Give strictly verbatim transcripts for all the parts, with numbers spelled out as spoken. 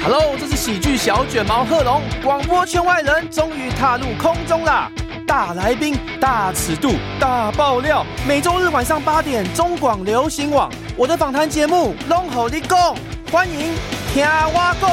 Hello， 这是喜剧小卷毛贺龙，广播圈外人终于踏入空中啦！大来宾、大尺度、大爆料，每周日晚上八点，中广流行网，我的访谈节目《拢予你讲》，欢迎听我讲。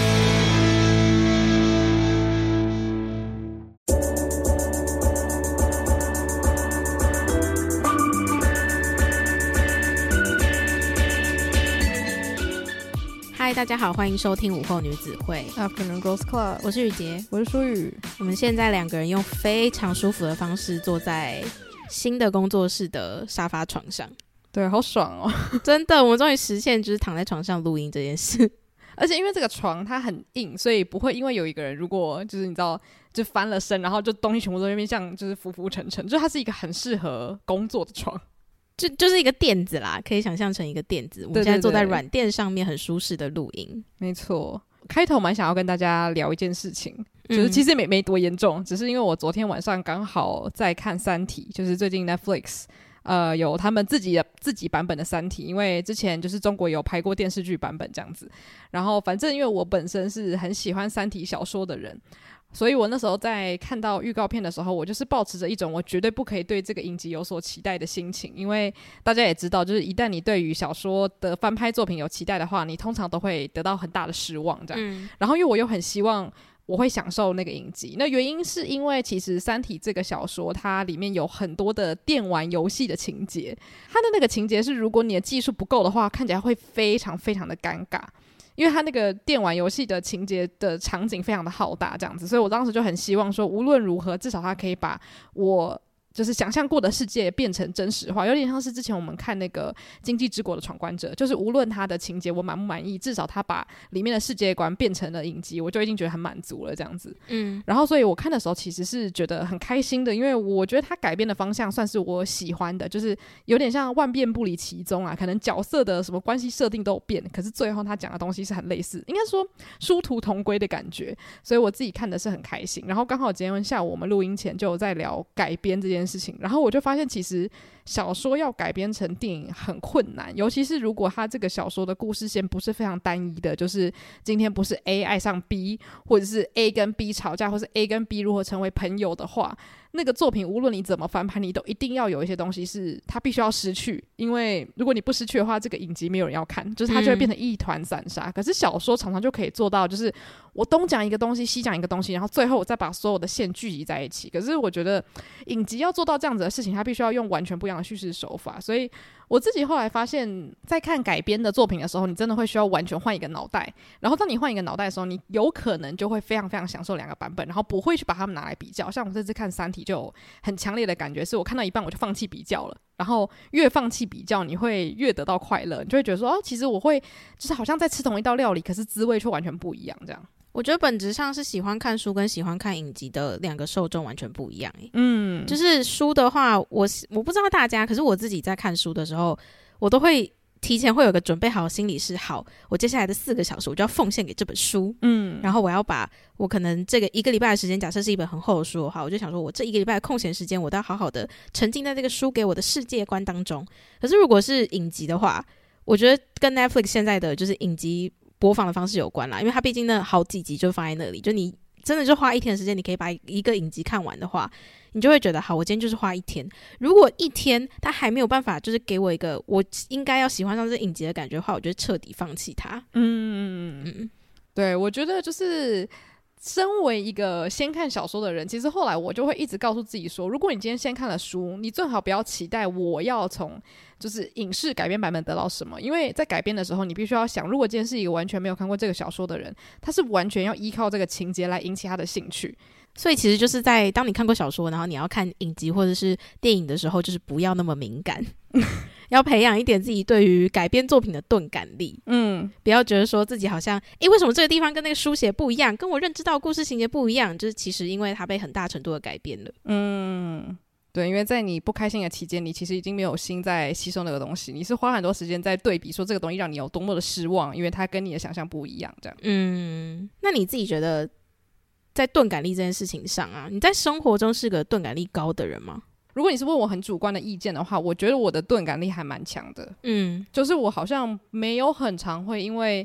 嗨，大家好，欢迎收听午后女子会 Afternoon Girls Club， 我是雨洁， 我是舒雨。 我们现在两个人用非常舒服的方式坐在新的工作室的沙发床上， 对，好爽哦！ 真的，我们终于实现就是躺在床上录音这件事。 而且因为这个床它很硬，所以不会因为有一个人如果就是你知道就翻了身，然后就东西全部都在那边像就是浮浮沉沉，就它是一个很适合工作的床。 就就是一个垫子啦，可以想象成一个垫子。我们现在坐在软垫上面，很舒适的录音。 没错，开头蛮想要跟大家聊一件事情，就是其实没没多严重，只是因为我昨天晚上刚好在看《三体》，就是最近 Netflix 呃有他们自己的自己版本的《三体》，因为之前就是中国有拍过电视剧版本这样子。然后反正因为我本身是很喜欢《三体》小说的人。所以我那时候在看到预告片的时候，我就是抱持着一种我绝对不可以对这个影集有所期待的心情，因为大家也知道，就是一旦你对于小说的翻拍作品有期待的话，你通常都会得到很大的失望这样、嗯、然后因为我又很希望我会享受那个影集，那原因是因为其实《三体》这个小说它里面有很多的电玩游戏的情节，它的那个情节是如果你的技术不够的话，看起来会非常非常的尴尬，因为他那个电玩游戏的情节的场景非常的浩大这样子，所以我当时就很希望说无论如何至少他可以把我就是想象过的世界变成真实化，有点像是之前我们看那个经济之国的闯关者，就是无论他的情节我满不满意，至少他把里面的世界观变成了影集，我就已经觉得很满足了这样子。嗯，然后所以我看的时候其实是觉得很开心的，因为我觉得他改编的方向算是我喜欢的，就是有点像万变不离其宗啊，可能角色的什么关系设定都有变，可是最后他讲的东西是很类似，应该说殊途同归的感觉，所以我自己看的是很开心。然后刚好今天下午我们录音前就有在聊改编这件事情，然后我就发现其实小说要改编成电影很困难，尤其是如果他这个小说的故事线不是非常单一的，就是今天不是 A 爱上 B， 或者是 A 跟 B 吵架，或是 A 跟 B 如何成为朋友的话，那个作品无论你怎么翻拍，你都一定要有一些东西是它必须要失去，因为如果你不失去的话，这个影集没有人要看，就是它就会变成一团散沙、嗯、可是小说常常就可以做到，就是我东讲一个东西西讲一个东西，然后最后我再把所有的线聚集在一起。可是我觉得影集要做到这样子的事情，它必须要用完全不一样的叙事手法，所以我自己后来发现在看改编的作品的时候，你真的会需要完全换一个脑袋，然后当你换一个脑袋的时候，你有可能就会非常非常享受两个版本，然后不会去把它们拿来比较。像我这次看三体就有很强烈的感觉，是我看到一半我就放弃比较了，然后越放弃比较你会越得到快乐，你就会觉得说哦，其实我会就是好像在吃同一道料理，可是滋味却完全不一样这样。 我觉得本质上是喜欢看书跟喜欢看影集的两个受众完全不一样耶。嗯，就是书的话，我我不知道大家，可是我自己在看书的时候，我都会提前会有个准备好的心理是，好，我接下来的四个小时我就要奉献给这本书。嗯，然后我要把我可能这个一个礼拜的时间，假设是一本很厚的书的话，我就想说我这一个礼拜的空闲时间，我都要好好的沉浸在这个书给我的世界观当中。可是如果是影集的话，我觉得跟 Netflix 现在的就是影集播放的方式有关啦，因为它毕竟那好几集就放在那里，就你真的就花一天的时间，你可以把一个影集看完的话，你就会觉得好，我今天就是花一天。如果一天它还没有办法就是给我一个我应该要喜欢上这影集的感觉的话，我就彻底放弃它。嗯嗯，对，我觉得就是身为一个先看小说的人，其实后来我就会一直告诉自己说，如果你今天先看了书，你最好不要期待我要从就是影视改编版本得到什么，因为在改编的时候你必须要想，如果今天是一个完全没有看过这个小说的人，他是完全要依靠这个情节来引起他的兴趣。 所以其实就是在当你看过小说，然后你要看影集或者是电影的时候，就是不要那么敏感要培养一点自己对于改编作品的钝感力。嗯，不要觉得说自己好像诶为什么这个地方跟那个书写不一样，跟我认知到故事情节不一样，就是其实因为它被很大程度的改编了。 嗯，对，因为在你不开心的期间，你其实已经没有心在吸收那个东西，你是花很多时间在对比说这个东西让你有多么的失望，因为它跟你的想象不一样这样。 嗯，那你自己觉得在钝感力这件事情上啊，你在生活中是个钝感力高的人吗？ 如果你是问我很主观的意见的话，我觉得我的钝感力还蛮强的。嗯，就是我好像没有很常会因为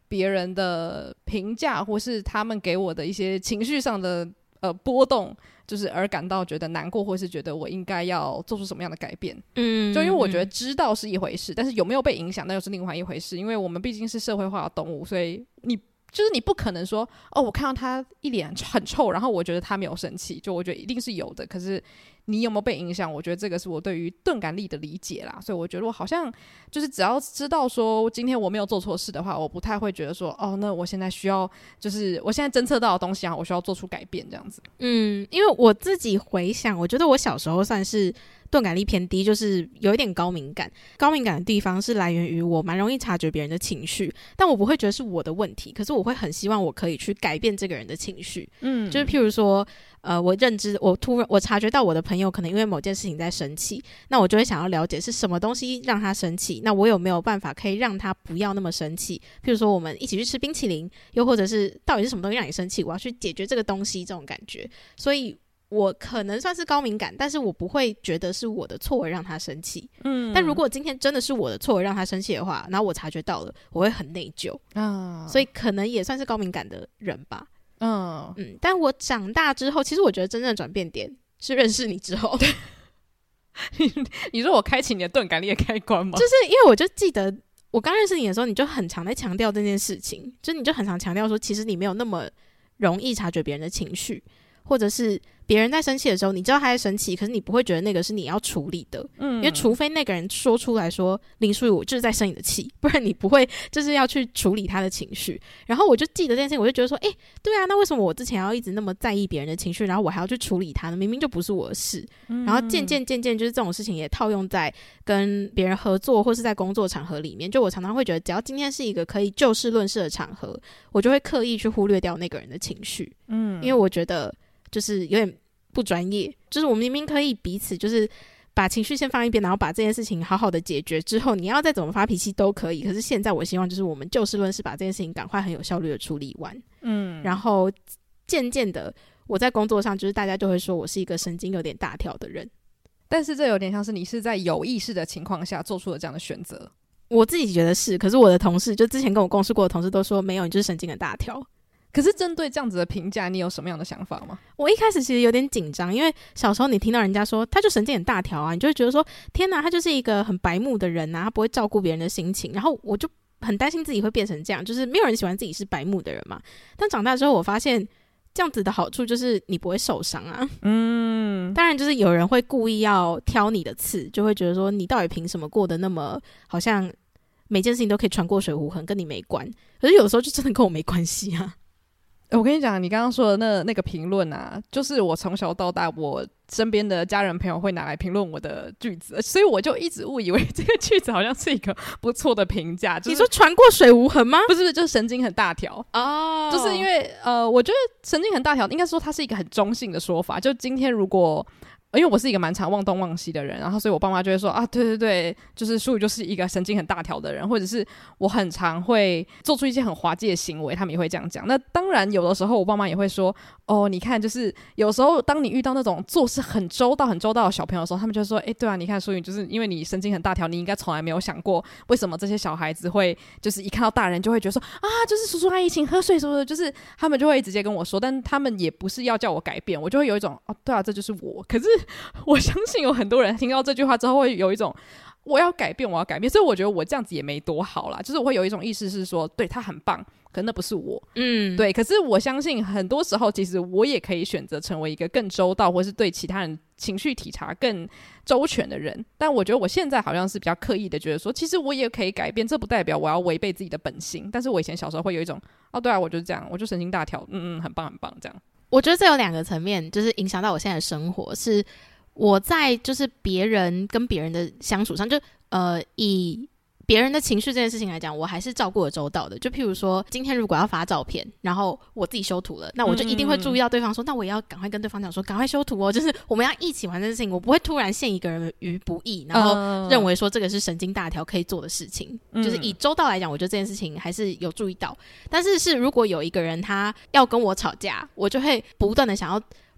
别人的评价或是他们给我的一些情绪上的呃波动，就是而感到觉得难过，或是觉得我应该要做出什么样的改变。嗯，就因为我觉得知道是一回事，但是有没有被影响那又是另外一回事，因为我们毕竟是社会化的动物，所以你就是你不可能说哦，我看到他一脸很臭，然后我觉得他没有生气，就我觉得一定是有的，可是你有没有被影响，我觉得这个是我对于钝感力的理解啦。所以我觉得我好像就是只要知道说今天我没有做错事的话，我不太会觉得说哦，那我现在需要就是我现在侦测到的东西啊，我需要做出改变这样子。 嗯，因为我自己回想，我觉得我小时候算是钝感力偏低，就是有一点高敏感。高敏感的地方是来源于我蛮容易察觉别人的情绪，但我不会觉得是我的问题，可是我会很希望我可以去改变这个人的情绪。嗯，就是譬如说呃，我认知我突然我察觉到我的朋友可能因为某件事情在生气，那我就会想要了解是什么东西让他生气，那我有没有办法可以让他不要那么生气。譬如说我们一起去吃冰淇淋，又或者是到底是什么东西让你生气，我要去解决这个东西，这种感觉。所以我可能算是高敏感，但是我不会觉得是我的错而让他生气。嗯，但如果今天真的是我的错而让他生气的话，然后我察觉到了，我会很内疚啊，所以可能也算是高敏感的人吧。嗯嗯，但我长大之后，其实我觉得真正的转变点是认识你之后。 你, 你说我开启你的钝感力的开关吗？ 就是因为我就记得我刚认识你的时候，你就很常在强调这件事情，就你就很常强调说，其实你没有那么容易察觉别人的情绪，或者是别人在生气的时候，你知道他在生气，可是你不会觉得那个是你要处理的。嗯，因为除非那个人说出来说林淑仪我就是在生你的气，不然你不会就是要去处理他的情绪。然后我就记得这件事情，我就觉得说，哎、欸，对啊，那为什么我之前要一直那么在意别人的情绪，然后我还要去处理他呢？明明就不是我的事。嗯、然后渐渐渐渐就是这种事情也套用在跟别人合作或是在工作场合里面，就我常常会觉得只要今天是一个可以就事论事的场合，我就会刻意去忽略掉那个人的情绪。嗯，因为我觉得就是有点不专业，就是我们明明可以彼此就是把情绪先放一边，然后把这件事情好好的解决之后，你要再怎么发脾气都可以，可是现在我希望就是我们就事论事把这件事情赶快很有效率的处理完。嗯，然后渐渐的我在工作上就是大家就会说我是一个神经有点大条的人， 但是这有点像是你是在有意识的情况下做出了这样的选择。 我自己觉得是，可是我的同事就之前跟我共事过的同事都说没有，你就是神经很大条。 可是针对这样子的评价，你有什么样的想法吗？ 我一开始其实有点紧张，因为小时候你听到人家说他就神经很大条啊，你就会觉得说天哪，他就是一个很白目的人啊，他不会照顾别人的心情，然后我就很担心自己会变成这样，就是没有人喜欢自己是白目的人嘛。但长大之后我发现这样子的好处就是你不会受伤啊。嗯，当然就是有人会故意要挑你的刺，就会觉得说你到底凭什么过得那么好像每件事情都可以穿过水壶痕，跟你没关。可是有的时候就真的跟我没关系啊。 我跟你讲，你刚刚说的那那个评论啊，就是我从小到大我身边的家人朋友会拿来评论我的句子，所以我就一直误以为这个句子好像是一个不错的评价。就是、 你说穿过水无痕吗？ 不是，就是神经很大条哦。就是因为呃，我觉得神经很大条，应该说它是一个很中性的说法。就今天如果因为我是一个蛮常忘东忘西的人，然后所以我爸妈就会说啊，对对对，就是淑宇就是一个神经很大条的人，或者是我很常会做出一些很滑稽的行为，他们也会这样讲。那当然有的时候我爸妈也会说，哦，你看就是有时候当你遇到那种做事很周到很周到的小朋友的时候，他们就会说，哎，对啊，你看淑宇就是因为你神经很大条，你应该从来没有想过为什么这些小孩子会就是一看到大人就会觉得说啊，就是叔叔阿姨请喝水什么的，就是他们就会直接跟我说，但他们也不是要叫我改变，我就会有一种哦，对啊，这就是我。可是我相信有很多人听到这句话之后会有一种我要改变我要改变，所以我觉得我这样子也没多好啦，就是我会有一种意识是说对他很棒，可那不是我。嗯，对，可是我相信很多时候其实我也可以选择成为一个更周到或是对其他人情绪体察更周全的人，但我觉得我现在好像是比较刻意的觉得说其实我也可以改变，这不代表我要违背自己的本性，但是我以前小时候会有一种哦对啊，我就是这样，我就神经大条，嗯嗯，很棒很棒这样。 我觉得这有两个层面就是影响到我现在的生活，是我在就是别人跟别人的相处上，就呃以别人的情绪这件事情来讲，我还是照顾得周到的。就譬如说今天如果要发照片，然后我自己修图了，那我就一定会注意到对方说、嗯、那我也要赶快跟对方讲说赶快修图哦，就是我们要一起完成这件事情，我不会突然陷一个人于不义，然后认为说这个是神经大条可以做的事情、嗯、就是以周到来讲，我觉得这件事情还是有注意到。但是是如果有一个人他要跟我吵架，我就会不断的想要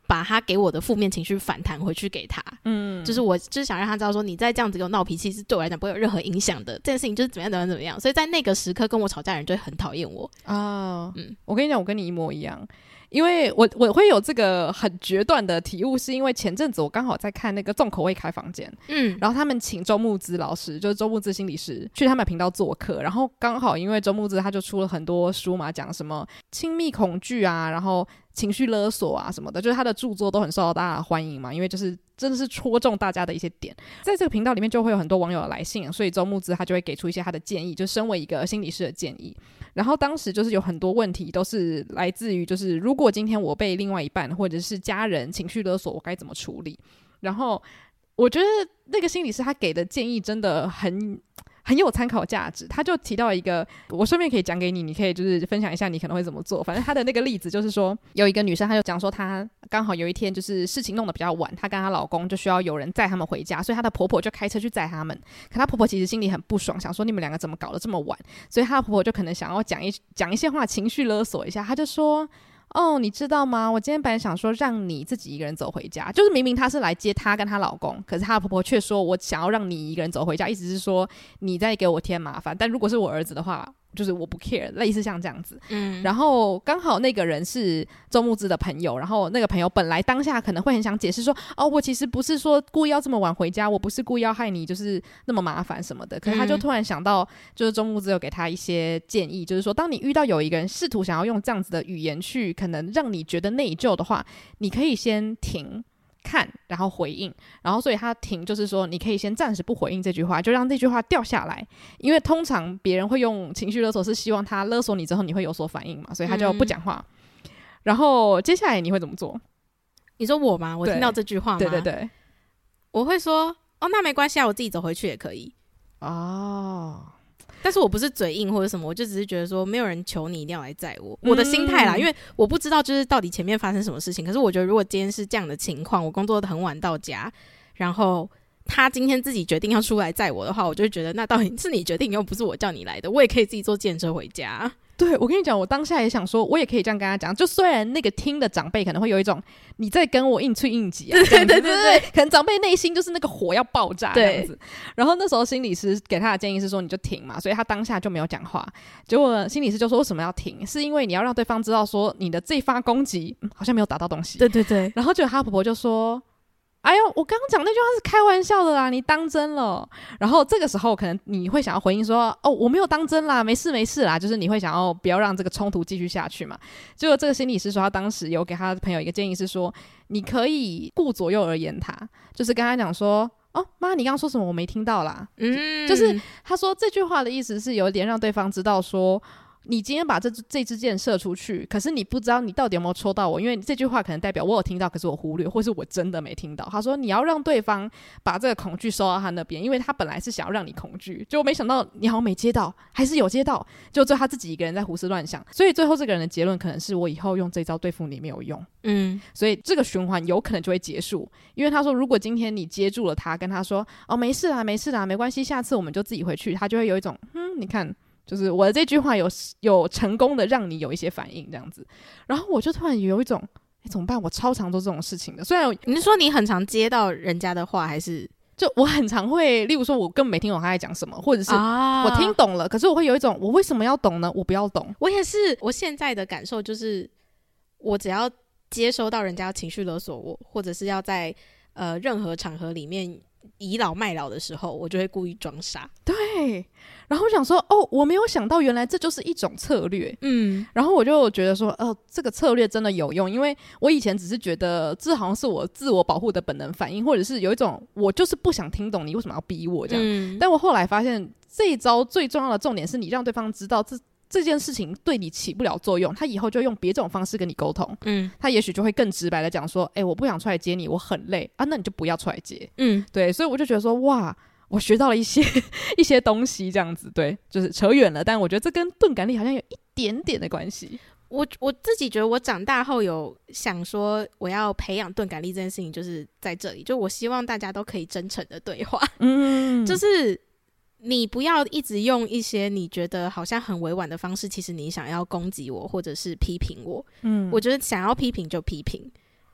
把他给我的负面情绪反弹回去给他，嗯，就是我就是想让他知道说你在这样子给我闹脾气是对我来讲不会有任何影响的，这件事情就是怎么样怎么样怎么样，所以在那个时刻跟我吵架的人就会很讨厌我啊。嗯，我跟你讲，我跟你一模一样。因为我我会有这个很决断的体悟，是因为前阵子我刚好在看那个重口味开房间，嗯，然后他们请周慕姿老师，就是周慕姿心理师去他们频道做客，然后刚好因为周慕姿他就出了很多书嘛，讲什么亲密恐惧啊，然后情绪勒索啊什么的，就是他的著作都很受到大家的欢迎嘛，因为就是真的是戳中大家的一些点，在这个频道里面就会有很多网友的来信，所以周慕姿他就会给出一些他的建议，就身为一个心理师的建议。然后当时就是有很多问题都是来自于就是如果今天我被另外一半或者是家人情绪勒索，我该怎么处理。然后我觉得那个心理师他给的建议真的很很有参考价值，他就提到一个，我顺便可以讲给你，你可以就是分享一下你可能会怎么做。反正他的那个例子就是说，有一个女生，她就讲说，她刚好有一天就是事情弄得比较晚，她跟她老公就需要有人载他们回家，所以她的婆婆就开车去载他们。可她婆婆其实心里很不爽，想说你们两个怎么搞得这么晚，所以她的婆婆就可能想要讲一讲一些话，情绪勒索一下。她就说，哦，你知道吗？我今天本来想说让你自己一个人走回家，就是明明她是来接她跟她老公，可是她的婆婆却说我想要让你一个人走回家，意思是说你在给我添麻烦。但如果是我儿子的话，就是我不 care， 类似像这样子。嗯，然后刚好那个人是周慕姿的朋友，然后那个朋友本来当下可能会很想解释说，哦，我其实不是说故意要这么晚回家，我不是故意要害你，就是那么麻烦什么的。可是他就突然想到，就是周慕姿有给他一些建议，就是说，当你遇到有一个人试图想要用这样子的语言去可能让你觉得内疚的话，你可以先停。看，然后回应，然后所以他停，就是说你可以先暂时不回应这句话，就让这句话掉下来，因为通常别人会用情绪勒索是希望他勒索你之后你会有所反应嘛，所以他就不讲话、嗯、然后接下来你会怎么做？ 你说我吗？我听到这句话吗？ 对对对， 我会说哦，那没关系啊，我自己走回去也可以哦。但是我不是嘴硬或者什么，我就只是觉得说没有人求你一定要来载我、嗯、我的心态啦，因为我不知道就是到底前面发生什么事情，可是我觉得如果今天是这样的情况，我工作很晚到家，然后他今天自己决定要出来载我的话，我就会觉得那到底是你决定又不是我叫你来的，我也可以自己坐计程车回家。 对，我跟你讲，我当下也想说我也可以这样跟他讲，就虽然那个听的长辈可能会有一种你在跟我硬吹硬挤啊，对对对对对，可能长辈内心就是那个火要爆炸这样子。然后那时候心理师给他的建议是说你就停嘛，所以他当下就没有讲话。结果心理师就说为什么要停，是因为你要让对方知道说你的这发攻击、嗯、好像没有打到东西。 对对对， 然后就他婆婆就说哎呦，我刚刚讲那句话是开玩笑的啦，你当真了。然后这个时候可能你会想要回应说哦，我没有当真啦，没事没事啦，就是你会想要不要让这个冲突继续下去嘛。结果这个心理师说他当时有给他的朋友一个建议是说，你可以顾左右而言他，就是跟他讲说哦，妈，你刚刚说什么我没听到啦。嗯，就是他说这句话的意思是有点让对方知道说你今天把这这支箭射出去，可是你不知道你到底有没有戳到我，因为这句话可能代表我有听到，可是我忽略，或是我真的没听到。他说你要让对方把这个恐惧收到他那边，因为他本来是想要让你恐惧，结果没想到你好像没接到，还是有接到，就最后他自己一个人在胡思乱想。所以最后这个人的结论可能是我以后用这招对付你没有用。嗯，所以这个循环有可能就会结束，因为他说如果今天你接住了他，跟他说哦没事啦没事啦没关系，下次我们就自己回去，他就会有一种嗯你看就是我的这句话有有成功的让你有一些反应这样子。然后我就突然有一种欸怎么办，我超常做这种事情的。虽然你是说你很常接到人家的话，还是就我很常会例如说我根本没听懂他在讲什么，或者是我听懂了、啊、可是我会有一种我为什么要懂呢，我不要懂。 我也是，我现在的感受就是我只要接收到人家情绪勒索我，或者是要在呃任何场合里面倚老卖老的时候，我就会故意装傻。 对，然后我想说哦，我没有想到原来这就是一种策略。嗯，然后我就觉得说哦，这个策略真的有用，因为我以前只是觉得这好像是我自我保护的本能反应，或者是有一种我就是不想听懂你为什么要逼我这样、嗯、但我后来发现这一招最重要的重点是你让对方知道这这件事情对你起不了作用，他以后就用别种方式跟你沟通。嗯，他也许就会更直白的讲说哎、欸，我不想出来接你，我很累啊，那你就不要出来接。嗯，对，所以我就觉得说哇，我学到了一些一些东西这样子。对，就是扯远了，但我觉得这跟钝感力好像有一点点的关系。 我我自己觉得我长大后有想说我要培养钝感力这件事情，就是在这里，就我希望大家都可以真诚的对话。嗯，就是你不要一直用一些你觉得好像很委婉的方式，其实你想要攻击我或者是批评我。嗯，我觉得想要批评就批评，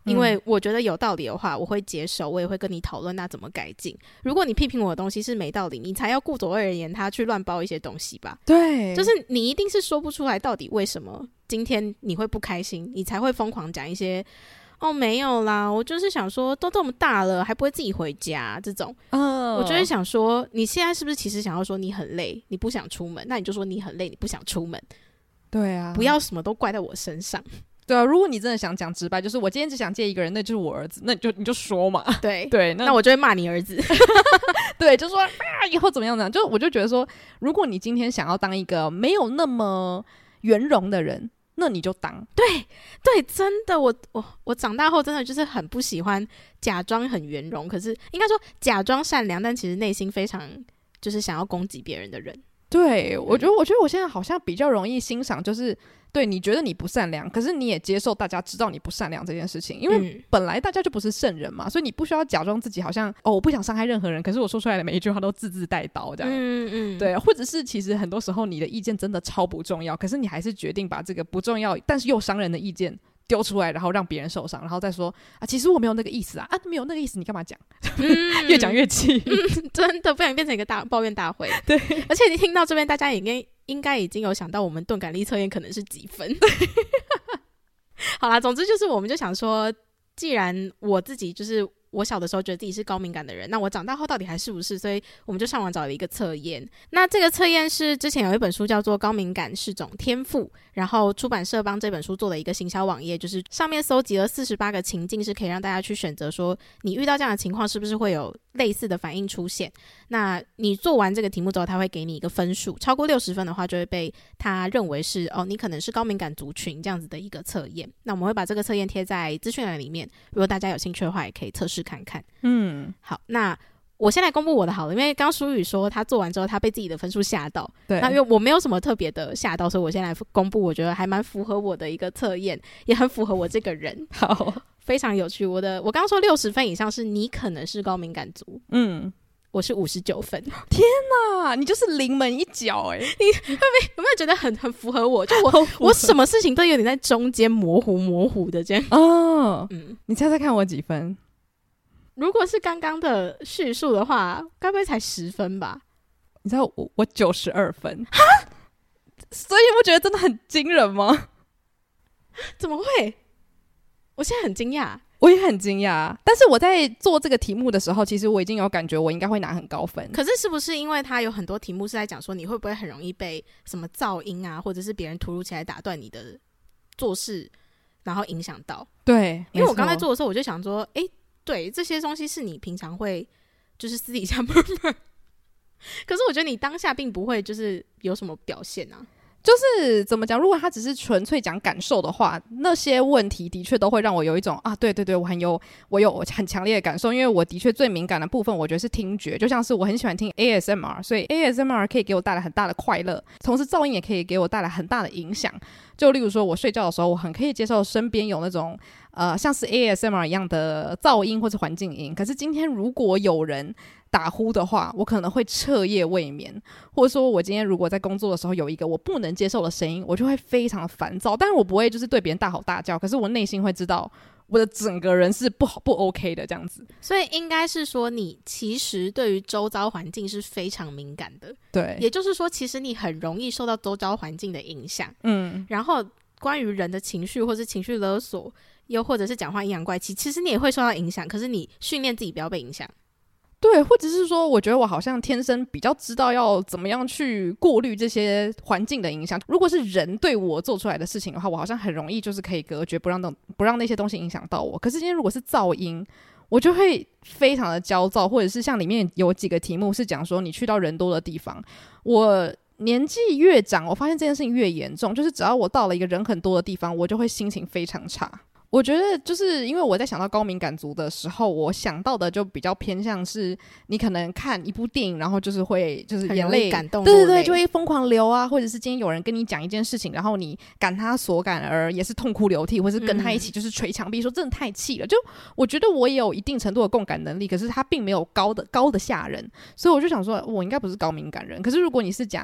因为我觉得有道理的话我会接受，我也会跟你讨论那怎么改进。如果你批评我的东西是没道理，你才要顾左右而言他去乱包一些东西吧。 对， 就是你一定是说不出来到底为什么今天你会不开心，你才会疯狂讲一些哦没有啦，我就是想说都这么大了还不会自己回家这种、哦、我就会想说你现在是不是其实想要说你很累你不想出门，那你就说你很累你不想出门。 对啊， 不要什么都怪在我身上。 对啊，如果你真的想讲直白，就是我今天只想借一个人，那就是我儿子，那你就你就说嘛。 对对，那, 那我就会骂你儿子。 对，就说啊以后怎么样怎么样，就我就觉得说，如果你今天想要当一个没有那么圆融的人，那你就当。 对对，真的，我我我长大后真的就是很不喜欢假装很圆融，可是应该说假装善良，但其实内心非常就是想要攻击别人的人。 对，我觉得我觉得我现在好像比较容易欣赏，就是对你觉得你不善良，可是你也接受大家知道你不善良这件事情，因为本来大家就不是圣人嘛，所以你不需要假装自己好像哦我不想伤害任何人，可是我说出来的每一句话都字字带刀这样。嗯嗯，对，或者是其实很多时候你的意见真的超不重要，可是你还是决定把这个不重要但是又伤人的意见丢出来，然后让别人受伤，然后再说啊，其实我没有那个意思啊，啊，没有那个意思，你干嘛讲？嗯、越讲越气、 嗯，真的不想变成一个大抱怨大会。 对， 而且你听到这边，大家应该应该已经有想到我们钝感力测验可能是几分。好啦，总之就是我们就想说，既然我自己就是我小的时候觉得自己是高敏感的人，那我长大后到底还是不是？所以我们就上网找了一个测验。那这个测验是之前有一本书叫做《高敏感是种天赋》，然后出版社帮这本书做了一个行销网页，就是上面搜集了四十八个情境，是可以让大家去选择说你遇到这样的情况是不是会有类似的反应出现。那你做完这个题目之后，他会给你一个分数，超过六十分的话就会被他认为是哦你可能是高敏感族群这样子的一个测验。那我们会把这个测验贴在资讯栏里面，如果大家有兴趣的话也可以测试看看。嗯，好，那我先来公布我的好了，因为刚刚舒宇说他做完之后他被自己的分数吓到，对，那因为我没有什么特别的吓到，所以我先来公布我觉得还蛮符合我的一个测验，也很符合我这个人。 好， 非常有趣。我的我刚刚说六十分以上是你可能是高敏感族，嗯，我是五十九分。 天哪，你就是临门一脚哎、欸！ 你会不会有没有觉得很很符合我？就我我什么事情都有点在中间模糊模糊的这样。哦，嗯， 你猜猜看我几分？ 如果是刚刚的叙述的话，该不会才十分吧？ 你知道我我九十二分，哈，所以你不觉得真的很惊人吗？ 怎么会？我现在很惊讶， 我也很惊讶。但是我在做这个题目的时候，其实我已经有感觉我应该会拿很高分。 可是是不是因为它有很多题目是在讲说你会不会很容易被什么噪音啊，或者是别人突如其来打断你的做事，然后影响到？ 对， 因为我刚才做的时候，我就想说，哎、欸。对，这些东西是你平常会就是私底下 murmur， 可是我觉得你当下并不会就是有什么表现啊。 就是怎么讲，如果他只是纯粹讲感受的话，那些问题的确都会让我有一种啊，对对对，我很有我有很强烈的感受，因为我的确最敏感的部分我觉得是听觉，就像是我很喜欢听 A S M R， 所以 A S M R 可以给我带来很大的快乐，同时噪音也可以给我带来很大的影响。就例如说我睡觉的时候，我很可以接受身边有那种呃像是 A S M R 一样的噪音或是环境音，可是今天如果有人打呼的话，我可能会彻夜未眠，或者说我今天如果在工作的时候有一个我不能接受的声音，我就会非常的烦躁。当然我不会就是对别人大吼大叫，可是我内心会知道我的整个人是不好不 OK 的这样子。 所以应该是说你其实对于周遭环境是非常敏感的， 对， 也就是说其实你很容易受到周遭环境的影响。嗯，然后关于人的情绪或是情绪勒索，又或者是讲话阴阳怪气，其实你也会受到影响，可是你训练自己不要被影响。 对，或者是说我觉得我好像天生比较知道要怎么样去过滤这些环境的影响。如果是人对我做出来的事情的话，我好像很容易就是可以隔绝，不让不让那些东西影响到我。可是今天如果是噪音，我就会非常的焦躁，或者是像里面有几个题目是讲说你去到人多的地方，我年纪越长我发现这件事情越严重，就是只要我到了一个人很多的地方，我就会心情非常差。我觉得就是因为我在想到高敏感族的时候，我想到的就比较偏向是你可能看一部电影，然后就是会就是眼泪感动， 对对对，就会疯狂流啊，或者是今天有人跟你讲一件事情，然后你感他所感而也是痛哭流涕，或是跟他一起就是捶墙壁说真的太气了。就我觉得我也有一定程度的共感能力，可是他并没有高的高的吓人，所以我就想说我应该不是高敏感人。可是如果你是讲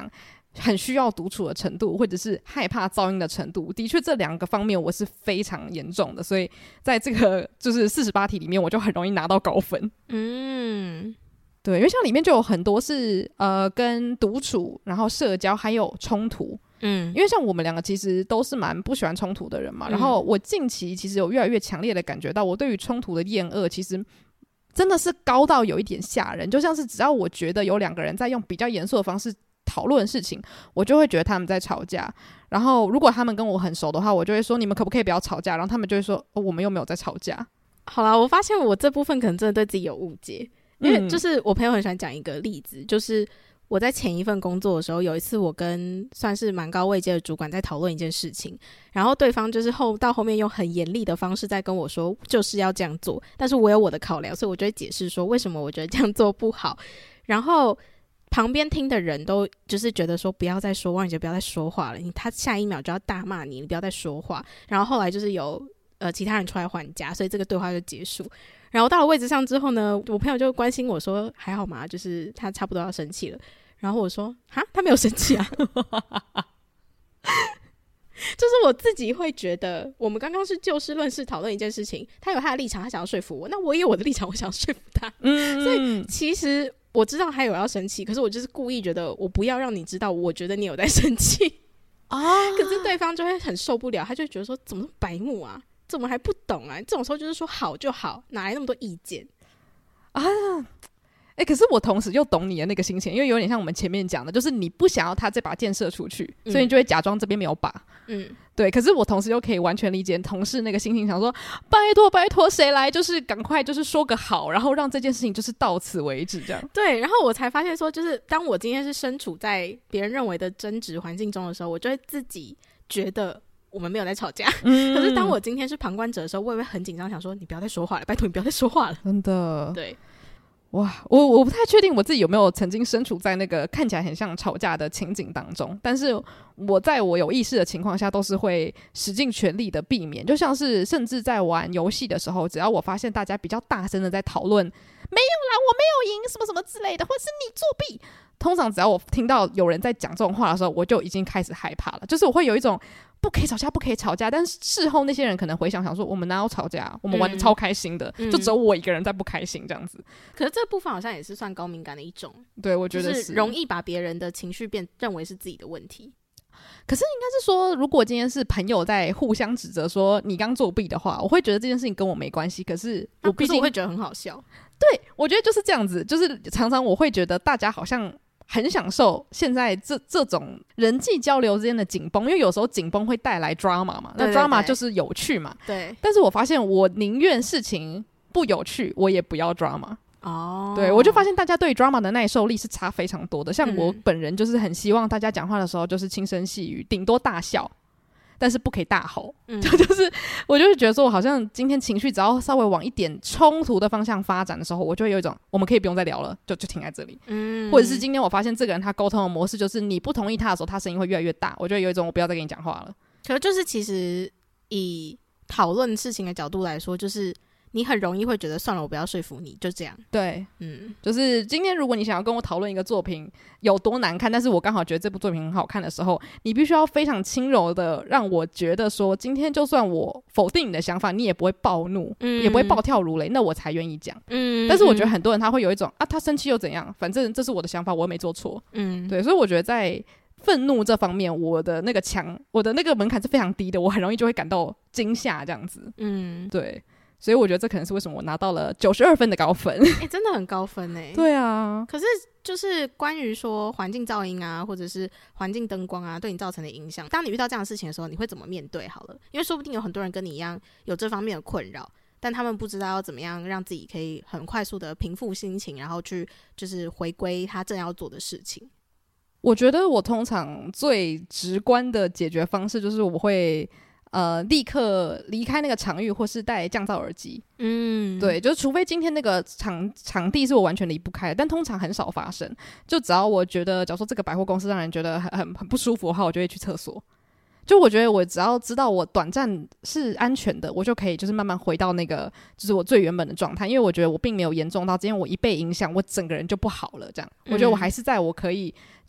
很需要独处的程度，或者是害怕噪音的程度，的确这两个方面我是非常严重的，所以在这个就是四十八题里面我就很容易拿到高分。嗯，对，因为像里面就有很多是呃跟独处，然后社交还有冲突。嗯，因为像我们两个其实都是蛮不喜欢冲突的人嘛，然后我近期其实有越来越强烈的感觉到我对于冲突的厌恶其实真的是高到有一点吓人，就像是只要我觉得有两个人在用比较严肃的方式讨论事情，我就会觉得他们在吵架，然后如果他们跟我很熟的话，我就会说你们可不可以不要吵架，然后他们就会说、哦、我们又没有在吵架。 好啦，我发现我这部分可能真的对自己有误解，因为就是我朋友很喜欢讲一个例子，就是我在前一份工作的时候，有一次我跟算是蛮高位阶的主管在讨论一件事情，然后对方就是后到后面用很严厉的方式在跟我说就是要这样做，但是我有我的考量，所以我就会解释说为什么我觉得这样做不好，然后旁边听的人都就是觉得说不要再说，汪宇杰不要再说话了，你他下一秒就要大骂你，你不要再说话，然后后来就是有呃其他人出来还价，所以这个对话就结束。然后到了位置上之后呢，我朋友就关心我说还好吗，就是他差不多要生气了，然后我说哈他没有生气啊就是我自己会觉得我们刚刚是就事论事讨论一件事情，他有他的立场，他想要说服我，那我也有我的立场，我想要说服他、嗯、所以其实我知道他有要生气，可是我就是故意觉得我不要让你知道我觉得你有在生气啊，可是对方就会很受不了，他就会觉得说怎么白目啊，怎么还不懂啊，这种时候就是说好就好，哪来那么多意见啊？欸、可是我同时又懂你的那个心情，因为有点像我们前面讲的，就是你不想要他这把箭射出去、嗯、所以你就会假装这边没有把。嗯，对。可是我同时又可以完全理解同事那个心情，想说拜托拜托谁来就是赶快就是说个好，然后让这件事情就是到此为止这样。 对，然后我才发现说就是当我今天是身处在别人认为的争执环境中的时候，我就会自己觉得我们没有在吵架、嗯、可是当我今天是旁观者的时候，我也会很紧张，想说你不要再说话了，拜托你不要再说话了。 真的。 对， 哇，我我不太确定我自己有没有曾经身处在那个看起来很像吵架的情景当中，但是我在我有意识的情况下都是会使尽全力的避免，就像是甚至在玩游戏的时候，只要我发现大家比较大声的在讨论没有啦我没有赢什么什么之类的，或是你作弊，通常只要我听到有人在讲这种话的时候，我就已经开始害怕了，就是我会有一种不可以吵架不可以吵架，但是事后那些人可能回想想说我们哪有吵架，我们玩得超开心的、嗯、就只有我一个人在不开心这样子。 可是这部分好像也是算高敏感的一种， 对，我觉得 是,、 就是容易把别人的情绪变认为是自己的问题。 可是应该是说如果今天是朋友在互相指责说你刚作弊的话，我会觉得这件事情跟我没关系，可是我毕竟、啊、 我会觉得很好笑。 对，我觉得就是这样子，就是常常我会觉得大家好像很享受现在这这种人际交流之间的紧绷，因为有时候紧绷会带来 drama 嘛，那 drama 就是有趣嘛。 对。 但是我发现我宁愿事情不有趣，我也不要 drama。哦。对，我就发现大家对 drama 的耐受力是差非常多的。像我本人就是很希望大家讲话的时候就是轻声细语，顶多大笑。但是不可以大吼、嗯、就就是我就会觉得说我好像今天情绪只要稍微往一点冲突的方向发展的时候，我就会有一种我们可以不用再聊了，就就停在这里、嗯、或者是今天我发现这个人他沟通的模式就是你不同意他的时候他声音会越来越大，我就会有一种我不要再跟你讲话了。 可是就是其实以讨论事情的角度来说，就是你很容易会觉得算了我不要说服你，就这样。 对，嗯，就是今天如果你想要跟我讨论一个作品有多难看，但是我刚好觉得这部作品很好看的时候，你必须要非常轻柔的让我觉得说今天就算我否定你的想法你也不会暴怒、嗯、也不会暴跳如雷，那我才愿意讲。嗯，但是我觉得很多人他会有一种啊他生气又怎样，反正这是我的想法我又没做错。嗯，对，所以我觉得在愤怒这方面我的那个墙我的那个门槛是非常低的，我很容易就会感到惊吓这样子。嗯，对，所以我觉得这可能是为什么我拿到了九十二分的高分。 欸，真的很高分欸。 对啊。 可是就是关于说环境噪音啊或者是环境灯光啊对你造成的影响，当你遇到这样的事情的时候你会怎么面对好了？因为说不定有很多人跟你一样有这方面的困扰，但他们不知道要怎么样让自己可以很快速的平复心情，然后去就是回归他正要做的事情。 我觉得我通常最直观的解决方式就是我会呃，立刻离开那个场域，或是戴降噪耳机。嗯，对，就是除非今天那个场场地是我完全离不开的，但通常很少发生。就只要我觉得，假如说这个百货公司让人觉得很很很不舒服的话，我就会去厕所。就我觉得我只要知道我短暂是安全的，我就可以就是慢慢回到那个就是我最原本的状态，因为我觉得我并没有严重到今天我一被影响我整个人就不好了这样、嗯、我觉得我还是在我可以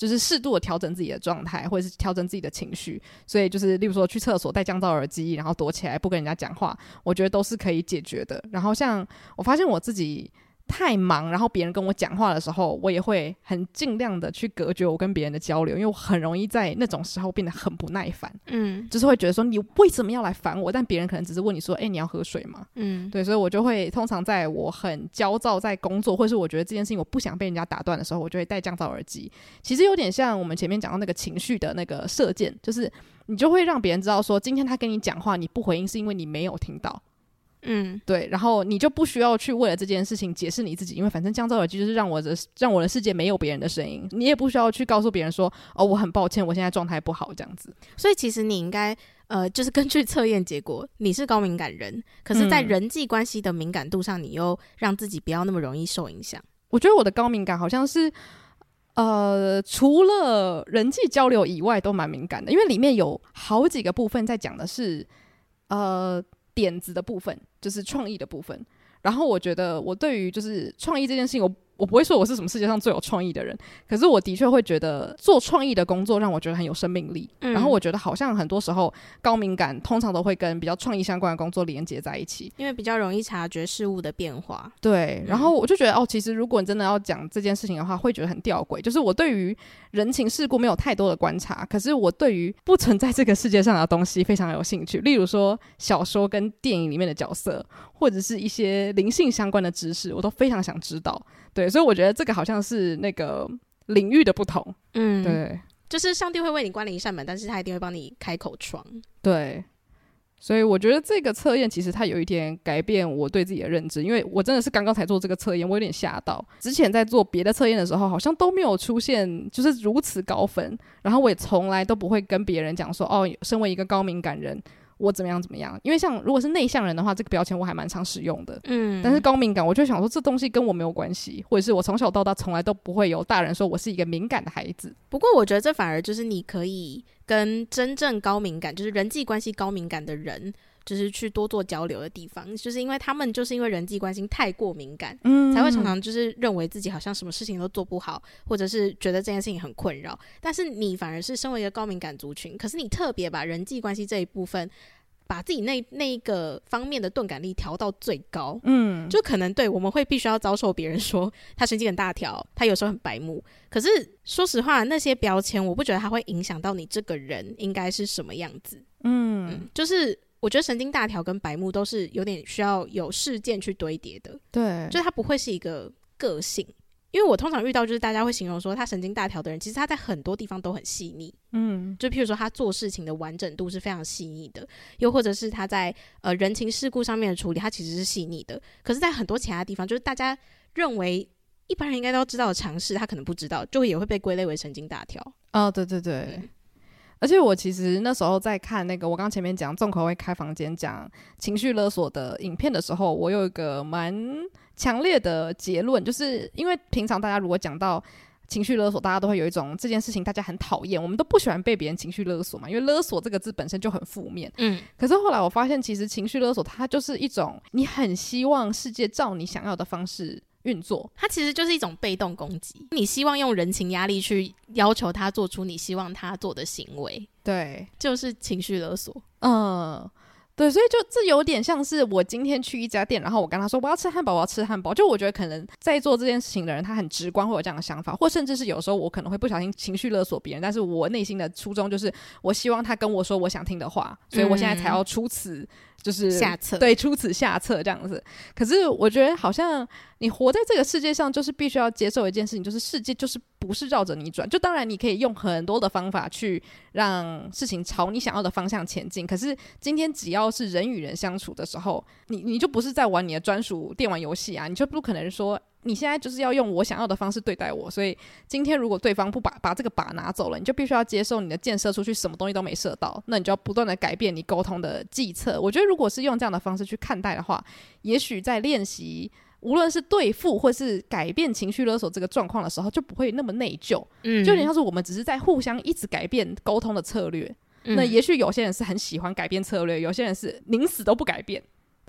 就是适度的调整自己的状态，或者是调整自己的情绪。所以就是例如说去厕所戴降噪耳机，然后躲起来不跟人家讲话，我觉得都是可以解决的。然后像我发现我自己太忙，然后别人跟我讲话的时候，我也会很尽量的去隔绝我跟别人的交流，因为我很容易在那种时候变得很不耐烦。嗯，就是会觉得说你为什么要来烦我，但别人可能只是问你说哎、欸，你要喝水吗？嗯，对，所以我就会通常在我很焦躁在工作，或是我觉得这件事情我不想被人家打断的时候，我就会戴降噪耳机。其实有点像我们前面讲到那个情绪的那个射箭，就是你就会让别人知道说今天他跟你讲话你不回应是因为你没有听到。嗯，对，然后你就不需要去为了这件事情解释你自己，因为反正降噪耳机就是让我的让我的世界没有别人的声音，你也不需要去告诉别人说哦，我很抱歉，我现在状态不好这样子。 所以其实你应该呃，就是根据测验结果，你是高敏感人，可是在人际关系的敏感度上，你又让自己不要那么容易受影响。 我觉得我的高敏感好像是呃，除了人际交流以外都蛮敏感的，因为里面有好几个部分在讲的是呃点子的部分，就是创意的部分。然后我觉得我对于就是创意这件事情，我我不会说我是什么世界上最有创意的人，可是我的确会觉得做创意的工作让我觉得很有生命力、嗯、然后我觉得好像很多时候高敏感通常都会跟比较创意相关的工作连接在一起， 因为比较容易察觉事物的变化。 对，然后我就觉得、嗯、哦，其实如果你真的要讲这件事情的话，会觉得很吊诡，就是我对于人情世故没有太多的观察，可是我对于不存在这个世界上的东西非常有兴趣，例如说小说跟电影里面的角色，或者是一些灵性相关的知识，我都非常想知道。对，所以我觉得这个好像是那个领域的不同。嗯，对， 就是上帝会为你关了一扇门，但是他一定会帮你开口窗。 对，所以我觉得这个测验其实它有一点改变我对自己的认知，因为我真的是刚刚才做这个测验，我有点吓到。之前在做别的测验的时候，好像都没有出现就是如此高分，然后我也从来都不会跟别人讲说哦，身为一个高敏感人我怎么样怎么样，因为像如果是内向人的话，这个标签我还蛮常使用的。嗯，但是高敏感我就想说这东西跟我没有关系，或者是我从小到大从来都不会有大人说我是一个敏感的孩子。 不过我觉得这反而就是你可以跟真正高敏感，就是人际关系高敏感的人就是去多做交流的地方，就是因为他们就是因为人际关系太过敏感、嗯、才会常常就是认为自己好像什么事情都做不好，或者是觉得这件事情很困扰。但是你反而是身为一个高敏感族群，可是你特别把人际关系这一部分把自己那那一个方面的钝感力调到最高。嗯，就可能对我们会必须要遭受别人说他神经很大条，他有时候很白目，可是说实话那些标签我不觉得它会影响到你这个人应该是什么样子。 嗯, 嗯就是我觉得神经大条跟白目都是有点需要有事件去堆叠的。对，就是它不会是一个个性。因为我通常遇到就是大家会形容说他神经大条的人，其实他在很多地方都很细腻。嗯，就譬如说他做事情的完整度是非常细腻的，又或者是他在呃人情世故上面的处理，他其实是细腻的。可是在很多其他地方，就是大家认为一般人应该都知道的常识，他可能不知道，就也会被归类为神经大条。 哦，对对对。嗯，而且我其实那时候在看那个我刚前面讲重口味开房间讲情绪勒索的影片的时候，我有一个蛮强烈的结论，就是因为平常大家如果讲到情绪勒索，大家都会有一种这件事情大家很讨厌，我们都不喜欢被别人情绪勒索嘛，因为勒索这个字本身就很负面。嗯，可是后来我发现其实情绪勒索它就是一种你很希望世界照你想要的方式运作， 它其实就是一种被动攻击，你希望用人情压力去要求他做出你希望他做的行为。 对， 就是情绪勒索。 嗯，对，所以就这有点像是我今天去一家店，然后我跟他说我要吃汉堡我要吃汉堡，就我觉得可能在做这件事情的人他很直观会有这样的想法，或甚至是有时候我可能会不小心情绪勒索别人，但是我内心的初衷就是我希望他跟我说我想听的话，所以我现在才要出此就是下策， 对，出此下策这样子。可是我觉得好像你活在这个世界上就是必须要接受一件事情，就是世界就是不是绕着你转，就当然你可以用很多的方法去让事情朝你想要的方向前进，可是今天只要是人与人相处的时候，你你就不是在玩你的专属电玩游戏啊，你就不可能说你现在就是要用我想要的方式对待我，所以今天如果对方不把把这个靶拿走了，你就必须要接受你的箭射出去什么东西都没射到，那你就要不断的改变你沟通的计策。我觉得如果是用这样的方式去看待的话，也许在练习无论是对付或是改变情绪勒索这个状况的时候就不会那么内疚。嗯，就有点像是我们只是在互相一直改变沟通的策略。嗯，那也许有些人是很喜欢改变策略，有些人是宁死都不改变，但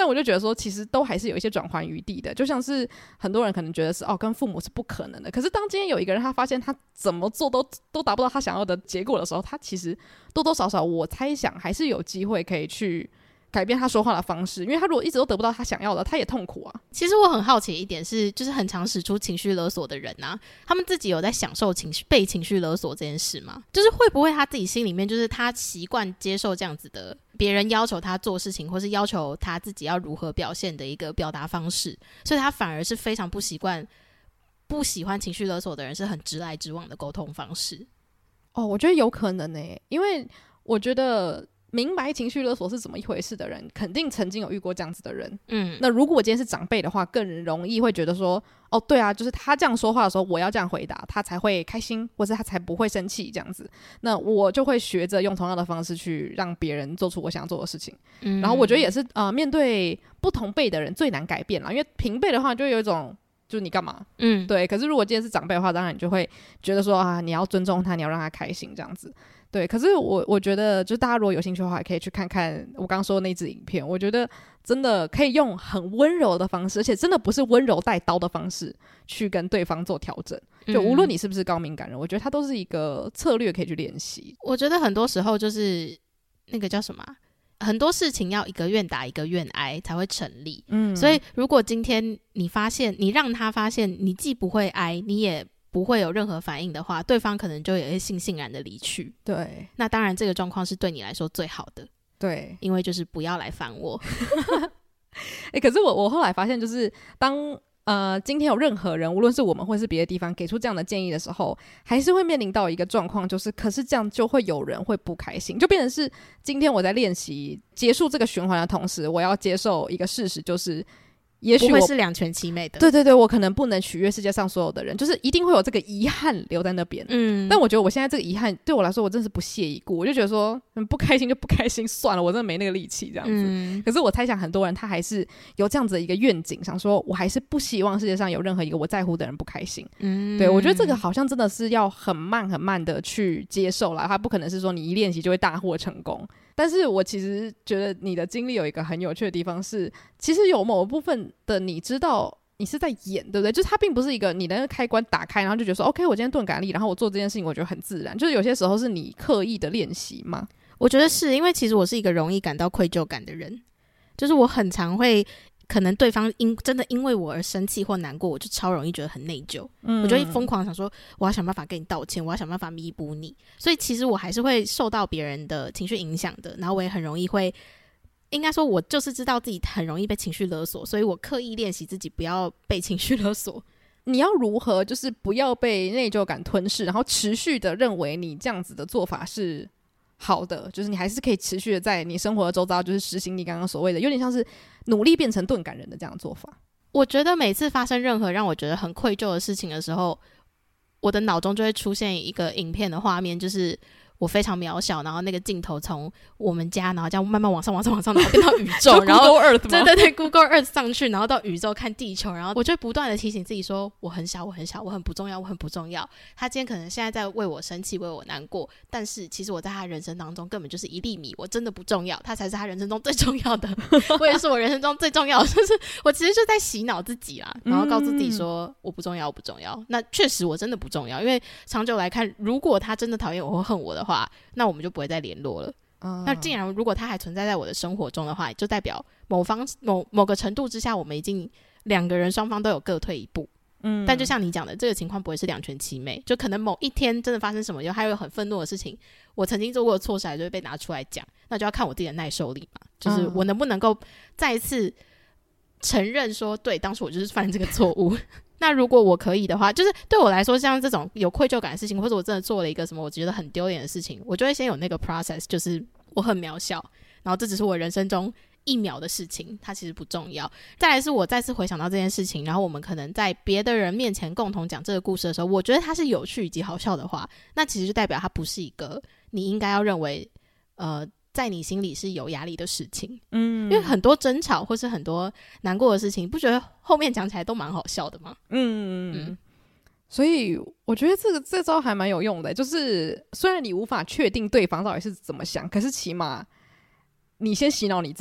但我就觉得说其实都还是有一些转圜余地的，就像是很多人可能觉得是哦跟父母是不可能的，可是当今天有一个人他发现他怎么做都都达不到他想要的结果的时候，他其实多多少少我猜想还是有机会可以去改变他说话的方式，因为他如果一直都得不到他想要的，他也痛苦啊。 其实我很好奇一点是，就是很常使出情绪勒索的人啊，他们自己有在享受情绪被情绪勒索这件事吗？就是会不会他自己心里面就是他习惯接受这样子的别人要求他做事情，或是要求他自己要如何表现的一个表达方式，所以他反而是非常不习惯不喜欢情绪勒索的人是很直来直往的沟通方式。 哦，我觉得有可能欸，因为我觉得明白情绪勒索是怎么一回事的人，肯定曾经有遇过这样子的人。嗯，那如果我今天是长辈的话，更容易会觉得说，哦，对啊，就是他这样说话的时候，我要这样回答，他才会开心，或是他才不会生气这样子。那我就会学着用同样的方式去让别人做出我想做的事情。嗯，然后我觉得也是，呃，面对不同辈的人最难改变啦，因为平辈的话就有一种。就是你干嘛？嗯，对。可是如果今天是长辈的话，当然你就会觉得说啊，你要尊重他，你要让他开心这样子。对，可是我我觉得，就大家如果有兴趣的话，也可以去看看我刚刚说的那支影片。我觉得真的可以用很温柔的方式，而且真的不是温柔带刀的方式去跟对方做调整。就无论你是不是高敏感人，我觉得它都是一个策略可以去练习。 我觉得很多时候就是那个叫什么、啊？很多事情要一个愿打一个愿挨才会成立，嗯，所以如果今天你发现你让他发现你既不会挨，你也不会有任何反应的话，对方可能就也会悻悻然的离去。 对， 那当然这个状况是对你来说最好的， 对， 因为就是不要来烦我。 欸、可是我我后来发现，就是当呃，今天有任何人，无论是我们或是别的地方给出这样的建议的时候，还是会面临到一个状况，就是可是这样就会有人会不开心，就变成是今天我在练习结束这个循环的同时，我要接受一个事实，就是也许我不会是两全其美的。 对对对，我可能不能取悦世界上所有的人，就是一定会有这个遗憾留在那边。嗯，但我觉得我现在这个遗憾对我来说，我真的是不屑一顾，我就觉得说，嗯，不开心就不开心，算了，我真的没那个力气这样子。嗯，可是我猜想很多人他还是有这样子的一个愿景，想说我还是不希望世界上有任何一个我在乎的人不开心。嗯，对，我觉得这个好像真的是要很慢很慢的去接受啦，它不可能是说你一练习就会大获成功。但是我其实觉得你的经历有一个很有趣的地方是，其实有某部分的你知道你是在演，对不对？就是它并不是一个你的那个开关打开，然后就觉得说 OK 我今天钝感力，然后我做这件事情我觉得很自然，就是有些时候是你刻意的练习吗？ 我觉得是因为其实我是一个容易感到愧疚感的人，就是我很常会可能对方因真的因为我而生气或难过，我就超容易觉得很内疚、嗯、我就会疯狂想说我要想办法跟你道歉，我要想办法弥补你，所以其实我还是会受到别人的情绪影响的，然后我也很容易会，应该说我就是知道自己很容易被情绪勒索，所以我刻意练习自己不要被情绪勒索。 你要如何就是不要被内疚感吞噬，然后持续的认为你这样子的做法是好的，就是你还是可以持续的在你生活的周遭就是实行你刚刚所谓的有点像是努力变成钝感人的这样的做法。 我觉得每次发生任何让我觉得很愧疚的事情的时候，我的脑中就会出现一个影片的画面，就是我非常渺小，然后那个镜头从我们家，然后这样慢慢往上往上往上，然后变到宇宙然后 Google Earth 吗？ 对对对 Google Earth 上去，然后到宇宙看地球，然后我就不断的提醒自己说我很小我很小我很不重要我很不重要，他今天可能现在在为我生气为我难过，但是其实我在他人生当中根本就是一粒米，我真的不重要，他才是他人生中最重要的我也是我人生中最重要的就是我其实就在洗脑自己啦，然后告诉自己说我不重要我不重要，那确实我真的不重要，因为长久来看如果他真的讨厌我或恨我的话，那我们就不会再联络了、嗯、那既然如果他还存在在我的生活中的话，就代表某方某某个程度之下我们已经两个人双方都有各退一步。嗯，但就像你讲的这个情况不会是两全其美，就可能某一天真的发生什么又还有很愤怒的事情，我曾经做过的错事还就会被拿出来讲，那就要看我自己的耐受力嘛，就是我能不能够再一次承认说对当初我就是犯这个错误那如果我可以的话，就是对我来说像这种有愧疚感的事情，或者我真的做了一个什么我觉得很丢脸的事情，我就会先有那个 process， 就是我很渺小，然后这只是我人生中一秒的事情，它其实不重要。再来是我再次回想到这件事情，然后我们可能在别的人面前共同讲这个故事的时候，我觉得它是有趣以及好笑的话，那其实就代表它不是一个你应该要认为呃在你心里是有压力的事情。嗯，因为很多争吵或是很多难过的事情，不觉得后面讲起来都蛮好笑的吗？嗯嗯，所以我觉得这个这招还蛮有用的，就是虽然你无法确定对方到底是怎么想，可是起码你先洗脑你自己，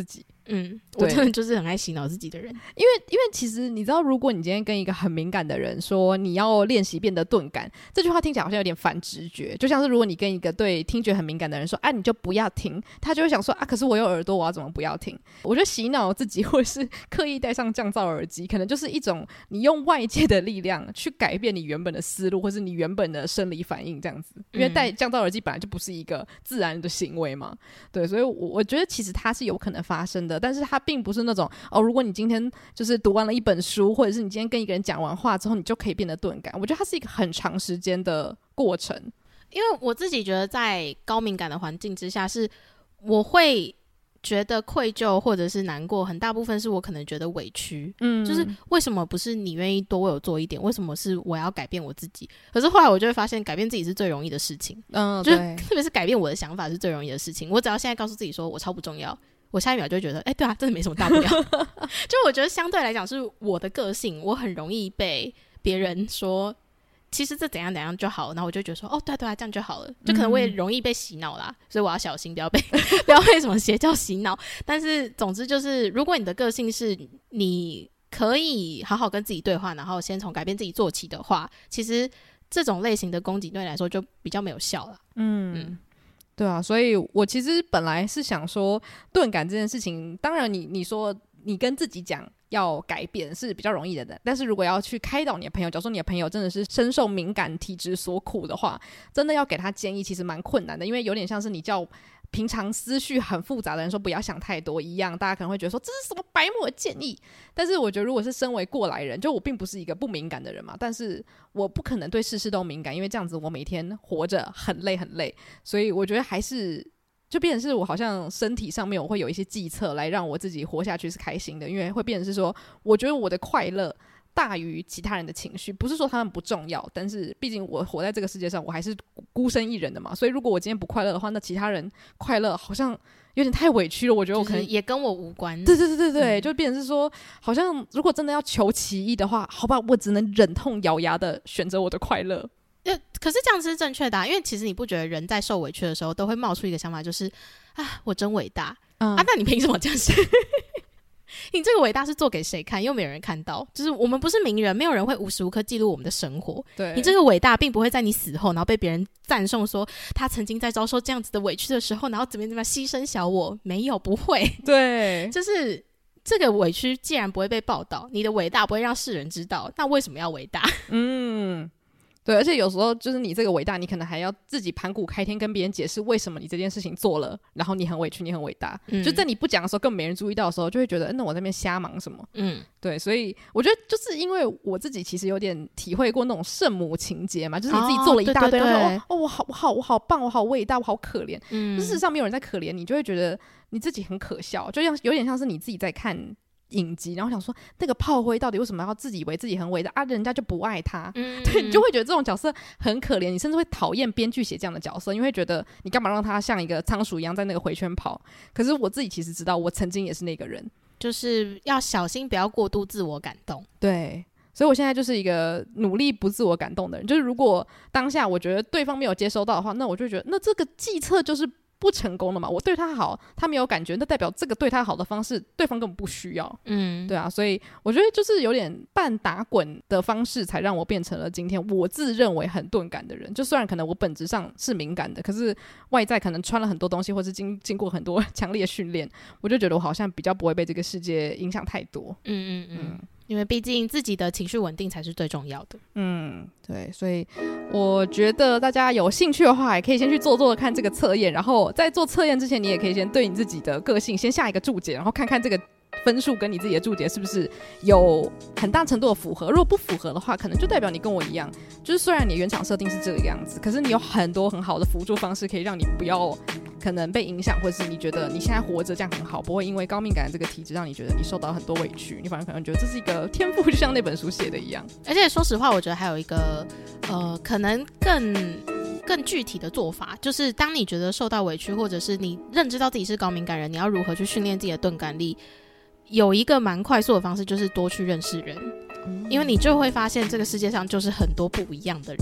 嗯，我真的就是很爱洗脑自己的人， 因为因为其实你知道，如果你今天跟一个很敏感的人说你要练习变得钝感，这句话听起来好像有点反直觉，就像是如果你跟一个对听觉很敏感的人说啊你就不要听，他就会想说啊可是我有耳朵我要怎么不要听。我觉得洗脑自己或是刻意戴上降噪耳机，可能就是一种你用外界的力量去改变你原本的思路或是你原本的生理反应这样子，因为戴降噪耳机本来就不是一个自然的行为嘛，对，所以我我觉得其实它是有可能发生的，但是它并不是那种哦，如果你今天就是读完了一本书，或者是你今天跟一个人讲完话之后，你就可以变得钝感。我觉得它是一个很长时间的过程。 因为我自己觉得在高敏感的环境之下，是我会觉得愧疚或者是难过，很大部分是我可能觉得委屈，嗯，就是为什么不是你愿意多为我做一点，为什么是我要改变我自己？可是后来我就会发现，改变自己是最容易的事情，嗯，就是特别是改变我的想法是最容易的事情。我只要现在告诉自己说我超不重要，我下一秒就会觉得哎、欸，对啊，真的没什么大不了就我觉得相对来讲是我的个性，我很容易被别人说其实这怎样怎样就好，然后我就觉得说哦对啊对啊这样就好了，就可能我也容易被洗脑啦、嗯、所以我要小心不要被不要被什么邪教洗脑。但是总之就是如果你的个性是你可以好好跟自己对话，然后先从改变自己做起的话，其实这种类型的攻击对你来说就比较没有效了。 嗯, 嗯对啊，所以我其实本来是想说钝感这件事情，当然你你说你跟自己讲要改变是比较容易的，但是如果要去开导你的朋友，假如说你的朋友真的是深受敏感体质所苦的话，真的要给他建议其实蛮困难的，因为有点像是你叫平常思绪很复杂的人说不要想太多一样，大家可能会觉得说这是什么白目的建议。但是我觉得如果是身为过来人，就我并不是一个不敏感的人嘛，但是我不可能对事事都敏感，因为这样子我每天活着很累很累，所以我觉得还是就变成是我好像身体上面我会有一些计策来让我自己活下去是开心的，因为会变成是说我觉得我的快乐大于其他人的情绪，不是说他们不重要，但是毕竟我活在这个世界上我还是孤身一人的嘛，所以如果我今天不快乐的话，那其他人快乐好像有点太委屈了，我觉得我可能、 就是、也跟我无关。 对对对对对、嗯、就变成是说好像如果真的要求其一的话，好吧，我只能忍痛咬牙的选择我的快乐。 可是这样是正确的、啊、因为其实你不觉得人在受委屈的时候都会冒出一个想法，就是啊我真伟大、嗯、啊那你凭什么这样想你这个伟大是做给谁看？又没有人看到，就是我们不是名人，没有人会无时无刻记录我们的生活。对，你这个伟大并不会在你死后然后被别人赞颂说他曾经在遭受这样子的委屈的时候然后怎么怎么牺牲小我，没有，不会。对，就是这个委屈既然不会被报道，你的伟大不会让世人知道，那为什么要伟大？嗯， 对，而且有时候就是你这个伟大，你可能还要自己盘古开天跟别人解释为什么你这件事情做了，然后你很委屈，你很伟大、嗯、就在你不讲的时候根本没人注意到的时候，就会觉得那我在那边瞎忙什么。嗯，对，所以我觉得就是因为我自己其实有点体会过那种圣母情节嘛，就是你自己做了一大堆，然后说哦我好我好我好棒，我好伟大，我好可怜、嗯、事实上没有人在可怜你，就会觉得你自己很可笑，就像有点像是你自己在看影集，然后想说那个炮灰到底为什么要自己以为自己很伟大啊，人家就不爱他、嗯、对，你就会觉得这种角色很可怜，你甚至会讨厌编剧写这样的角色，因为会觉得你干嘛让他像一个仓鼠一样在那个回圈跑。可是我自己其实知道我曾经也是那个人， 就是要小心不要过度自我感动。 对，所以我现在就是一个努力不自我感动的人，就是如果当下我觉得对方没有接收到的话，那我就觉得那这个计策就是不成功了嘛，我对他好他没有感觉，那代表这个对他好的方式对方根本不需要。嗯，对啊，所以我觉得就是有点半打滚的方式才让我变成了今天我自认为很钝感的人，就虽然可能我本质上是敏感的，可是外在可能穿了很多东西或是 经, 经过很多强烈训练，我就觉得我好像比较不会被这个世界影响太多。嗯嗯嗯，因为毕竟自己的情绪稳定才是最重要的。 嗯，对，所以我觉得大家有兴趣的话也可以先去做做看这个测验，然后在做测验之前你也可以先对你自己的个性先下一个注解，然后看看这个分数跟你自己的注解是不是有很大程度的符合，如果不符合的话可能就代表你跟我一样，就是虽然你原厂设定是这个样子，可是你有很多很好的辅助方式可以让你不要可能被影响，或者是你觉得你现在活着这样很好，不会因为高敏感的这个体质让你觉得你受到很多委屈，你反而可能觉得这是一个天赋，就像那本书写的一样。 而且说实话我觉得还有一个呃，可能更更具体的做法，就是当你觉得受到委屈或者是你认知到自己是高敏感人，你要如何去训练自己的钝感力，有一个蛮快速的方式就是多去认识人、嗯、因为你就会发现这个世界上就是很多不一样的人，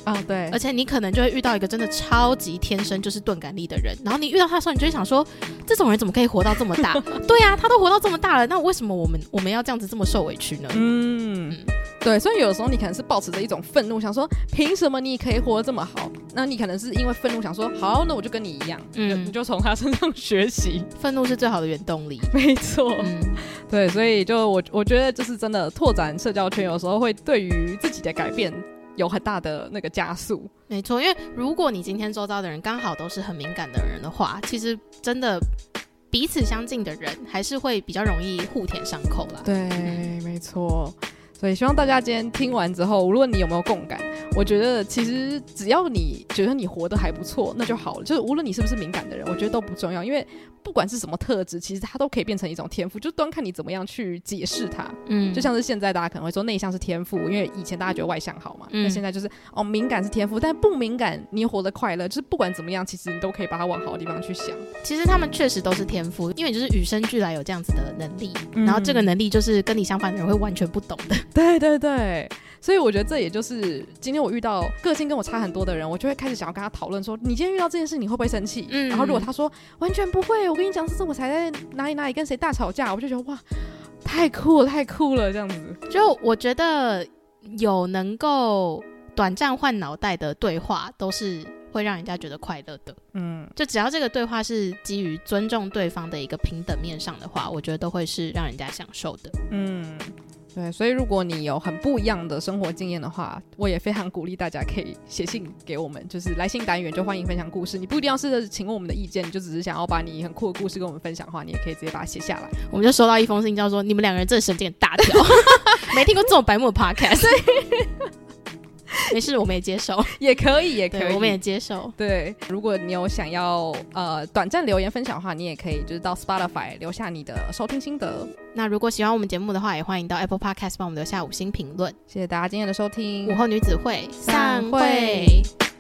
哦，对， 而且你可能就会遇到一个真的超级天生就是钝感力的人，然后你遇到他的时候，你就会想说，这种人怎么可以活到这么大？对啊，他都活到这么大了，那为什么我们我们要这样子这么受委屈呢？嗯。嗯对，所以有的时候你可能是抱持着一种愤怒，想说凭什么你可以活得这么好？那你可能是因为愤怒想说，好，那我就跟你一样，嗯，你就从他身上学习。 愤怒是最好的原动力， 没错。嗯，对，所以就我我觉得就是真的拓展社交圈，有时候会对于自己的改变有很大的那个加速。 没错，因为如果你今天周遭的人刚好都是很敏感的人的话，其实真的彼此相近的人还是会比较容易互舔伤口啦。 对，没错。所以希望大家今天听完之后，无论你有没有共感，我觉得其实只要你觉得你活得还不错，那就好了。就是无论你是不是敏感的人，我觉得都不重要，因为不管是什么特质，其实它都可以变成一种天赋，就端看你怎么样去解释它。嗯，就像是现在大家可能会说内向是天赋，因为以前大家觉得外向好嘛，嗯、那现在就是哦敏感是天赋，但不敏感你活得快乐，就是不管怎么样，其实你都可以把它往好的地方去想。 其实他们确实都是天赋，因为你就是与生俱来有这样子的能力，嗯、然后这个能力就是跟你相反的人会完全不懂的。 对对对，所以我觉得这也就是今天我遇到个性跟我差很多的人，我就会开始想要跟他讨论说，你今天遇到这件事你会不会生气？嗯，然后如果他说完全不会，我跟你讲，这次我才在哪里哪里跟谁大吵架，我就觉得哇，太酷了太酷了这样子。 就我觉得有能够短暂换脑袋的对话都是会让人家觉得快乐的。嗯，就只要这个对话是基于尊重对方的一个平等面上的话，我觉得都会是让人家享受的。嗯， 对，所以如果你有很不一样的生活经验的话，我也非常鼓励大家可以写信给我们，就是来信单元就欢迎分享故事。你不一定要是请问我们的意见，你就只是想要把你很酷的故事跟我们分享的话，你也可以直接把它写下来。 我们就收到一封信叫说，你们两个人真的神经很大条，没听过这种白目的 podcast。没事，我们也接受， 也可以，也可以， 我们也接受。 对，如果你有想要呃短暂留言分享的话，你也可以就是到 Spotify 留下你的收听心得。 那如果喜欢我们节目的话，也欢迎到 Apple Podcast 帮我们留下五星评论。 谢谢大家今天的收听， 午后女子会散会。